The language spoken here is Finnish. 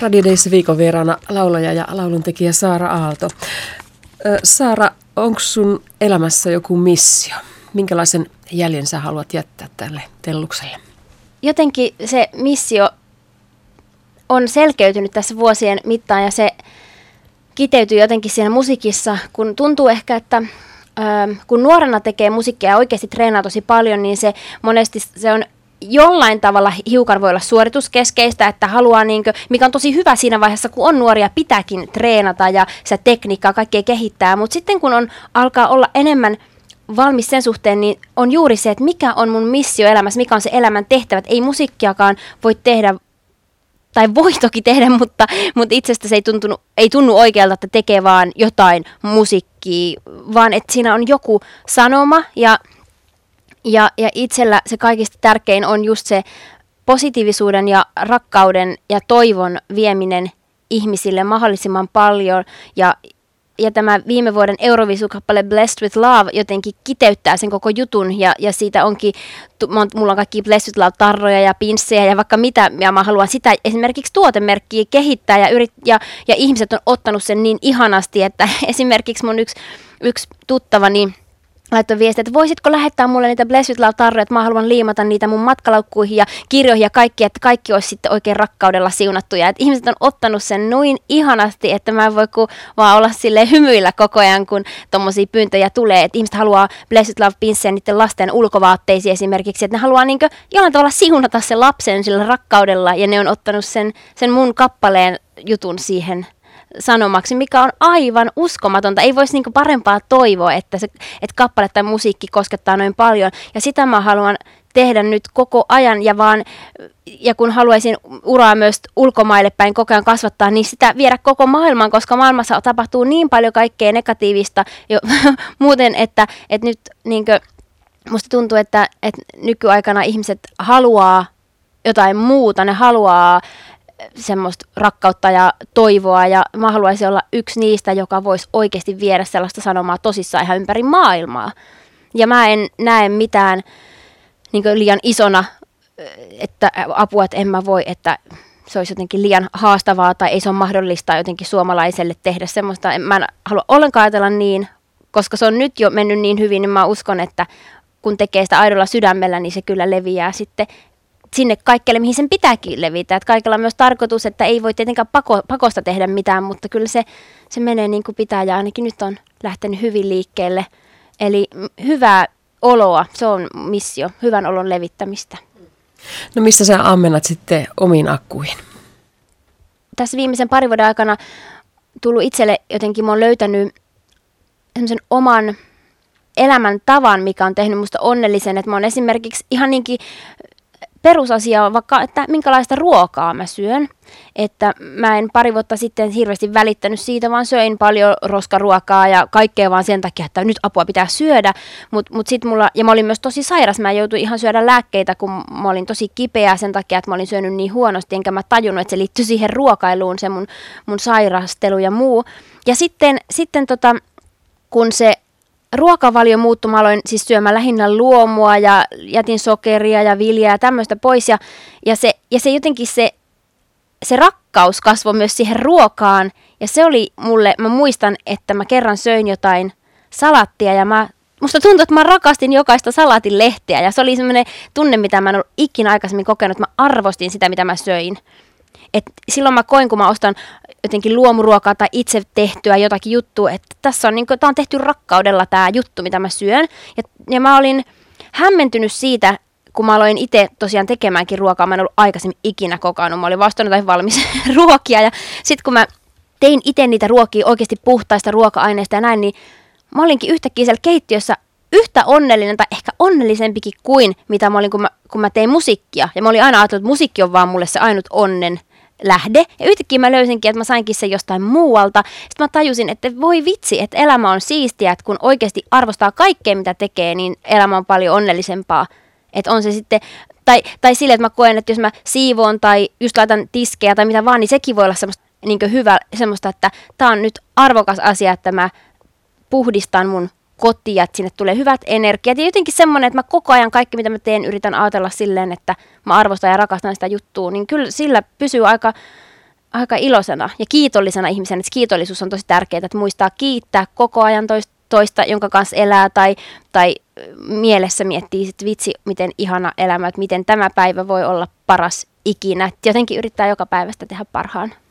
Radio Days viikon vieraana laulaja ja lauluntekijä Saara Aalto. Saara, onko sun elämässä joku missio? Minkälaisen jäljen sä haluat jättää tälle tellukselle? Jotenkin se missio on selkeytynyt tässä vuosien mittaan ja se kiteytyy jotenkin siinä musiikissa, kun tuntuu ehkä, että kun nuorena tekee musiikkia ja oikeasti treenaa tosi paljon, niin se monesti se on jollain tavalla hiukan voi olla suorituskeskeistä, että haluaa, mikä on tosi hyvä siinä vaiheessa, kun on nuoria, pitääkin treenata ja se tekniikkaa kaikkea kehittää, mutta sitten kun alkaa olla enemmän valmis sen suhteen, niin on juuri se, että mikä on mun missio elämässä, mikä on se elämän tehtävä, että ei musiikkiakaan voi tehdä, tai voi toki tehdä, mutta itsestä se ei tunnu oikealta, että tekee vaan jotain musiikkia, vaan että siinä on joku sanoma ja itsellä se kaikista tärkein on just se positiivisuuden ja rakkauden ja toivon vieminen ihmisille mahdollisimman paljon. Ja tämä viime vuoden Euroviisukappale Blessed with Love jotenkin kiteyttää sen koko jutun. Ja siitä onkin, mulla on kaikki Blessed with Love-tarroja ja pinssejä ja vaikka mitä. Ja mä haluan sitä esimerkiksi tuotemerkkiä kehittää ja ihmiset on ottanut sen niin ihanasti, että esimerkiksi mun yksi tuttavani laittoi viestiä, että voisitko lähettää mulle niitä Blessed Love-tarroja, että mä haluan liimata niitä mun matkalaukkuihin ja kirjoihin ja kaikki, että kaikki olisi sitten oikein rakkaudella siunattuja. Että ihmiset on ottanut sen noin ihanasti, että mä en voi vaan olla silleen hymyillä koko ajan, kun tommosia pyyntöjä tulee. Että ihmiset haluaa Blessed Love-pinssejä niiden lasten ulkovaatteisiin esimerkiksi, että ne haluaa jollain tavalla siunata sen lapsen sillä rakkaudella ja ne on ottanut sen mun kappaleen jutun siihen sanomaksi, mikä on aivan uskomatonta. Ei voisi parempaa toivoa, että kappale tai musiikki koskettaa noin paljon. Ja sitä mä haluan tehdä nyt koko ajan ja kun haluaisin uraa myös ulkomaille päin koko ajan kasvattaa, niin sitä viedä koko maailmaan, koska maailmassa tapahtuu niin paljon kaikkea negatiivista jo muuten, että nyt musta tuntuu, että nykyaikana ihmiset haluaa jotain muuta, ne haluaa semmoista rakkautta ja toivoa ja mä haluaisin olla yksi niistä, joka voisi oikeasti viedä sellaista sanomaa tosissaan ihan ympäri maailmaa. Ja mä en näe mitään liian isona, että apua, että en mä voi, että se olisi jotenkin liian haastavaa tai ei se ole mahdollista jotenkin suomalaiselle tehdä semmoista. Mä en halua ollenkaan ajatella niin, koska se on nyt jo mennyt niin hyvin, niin mä uskon, että kun tekee sitä aidolla sydämellä, niin se kyllä leviää sitten sinne kaikkelle, mihin sen pitääkin levitä. Että kaikella on myös tarkoitus, että ei voi tietenkään pakosta tehdä mitään, mutta kyllä se menee niin kuin pitää ja ainakin nyt on lähtenyt hyvin liikkeelle. Eli hyvää oloa, se on missio, hyvän olon levittämistä. No missä sä ammennat sitten omiin akkuihin? Tässä viimeisen parin vuoden aikana tullut itselle jotenkin, mä oon löytänyt semmoisen oman elämäntavan, mikä on tehnyt musta onnellisen. Että mä oon esimerkiksi ihan perusasia on vaikka, että minkälaista ruokaa mä syön. Että mä en pari vuotta sitten hirveästi välittänyt siitä, vaan söin paljon roskaruokaa ja kaikkea vaan sen takia, että nyt apua pitää syödä. Mut sit ja mä olin myös tosi sairas, mä joutuin ihan syödä lääkkeitä, kun mä olin tosi kipeä sen takia, että mä olin syönyt niin huonosti, enkä mä tajunnut, että se liittyi siihen ruokailuun, se mun sairastelu ja muu. Ja sitten kun se ruokavalio muuttui, mä aloin siis syömään lähinnä luomua ja jätin sokeria ja viljaa ja tämmöistä pois. Ja se jotenkin se rakkaus kasvoi myös siihen ruokaan. Ja se oli mulle, mä muistan, että mä kerran söin jotain salattia ja musta tuntui, että mä rakastin jokaista salaatin lehteä. Ja se oli semmoinen tunne, mitä mä en ollut ikinä aikaisemmin kokenut, että mä arvostin sitä, mitä mä söin. Et silloin mä koin, kun mä ostan jotenkin luomuruokaa tai itse tehtyä jotakin juttua, että tässä on tää on tehty rakkaudella tää juttu, mitä mä syön. Ja mä olin hämmentynyt siitä, kun mä aloin itse tosiaan tekemäänkin ruokaa. Mä en ollut aikaisemmin ikinä kokannut. Mä olin vastannut jotain valmis ruokia ja sit kun mä tein itse niitä ruokia oikeasti puhtaista ruoka-aineista ja näin, niin mä olinkin yhtäkkiä siellä keittiössä yhtä onnellinen tai ehkä onnellisempikin kuin mitä mä olin, kun mä tein musiikkia. Ja mä olin aina ajatellut, että musiikki on vaan mulle se ainut onnen lähde. Ja yhtäkkiä mä löysinkin, että mä sainkin sen jostain muualta. Sitten mä tajusin, että voi vitsi, että elämä on siistiä, että kun oikeasti arvostaa kaikkea, mitä tekee, niin elämä on paljon onnellisempaa. Että on se sitten, tai sille, että mä koen, että jos mä siivoon tai just laitan tiskejä tai mitä vaan, niin sekin voi olla semmoista hyvä, semmoista, että tää on nyt arvokas asia, että mä puhdistan mun kotia, että sinne tulee hyvät energiat. Ja jotenkin semmoinen, että mä koko ajan kaikki, mitä mä teen, yritän ajatella silleen, että mä arvostan ja rakastan sitä juttua, niin kyllä sillä pysyy aika iloisena ja kiitollisena ihmisenä, että kiitollisuus on tosi tärkeää, että muistaa kiittää koko ajan toista, jonka kanssa elää tai mielessä miettii, että vitsi, miten ihana elämä, että miten tämä päivä voi olla paras ikinä. Että jotenkin yrittää joka päivästä tehdä parhaan.